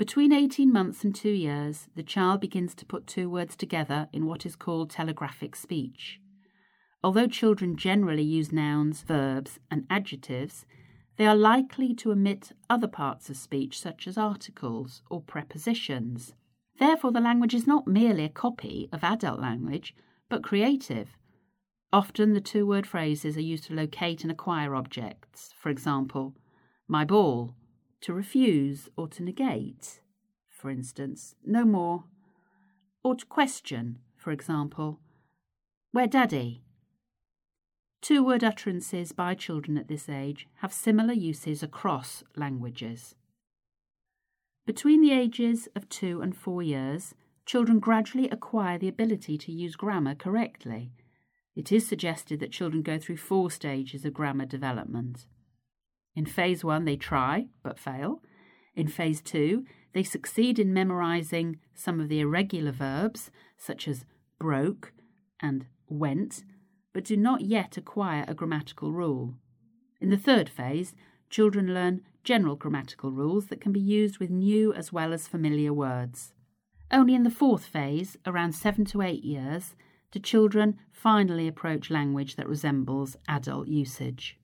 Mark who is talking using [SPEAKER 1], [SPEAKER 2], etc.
[SPEAKER 1] Between 18 months and 2 years, the child begins to put two words together in what is called telegraphic speech. Although children generally use nouns, verbs, and adjectives, they are likely to omit other parts of speech such as articles or prepositions. Therefore, the language is not merely a copy of adult language, but creative. Often the two-word phrases are used to locate and acquire objects. For example, my ball, to refuse or to negate. For instance, no more. Or to question, for example, where daddy? Two-word utterances by children at this age have similar uses across languages. Between the ages of 2 and 4 years, children gradually acquire the ability to use grammar correctly. It is suggested that children go through 4 stages of grammar development. In phase 1, they try, but fail. In phase 2, they succeed in memorising some of the irregular verbs, such as broke and went, but do not yet acquire a grammatical rule. In the 3rd phase, children learn general grammatical rules that can be used with new as well as familiar words. Only in the 4th phase, around 7 to 8 years, do children finally approach language that resembles adult usage.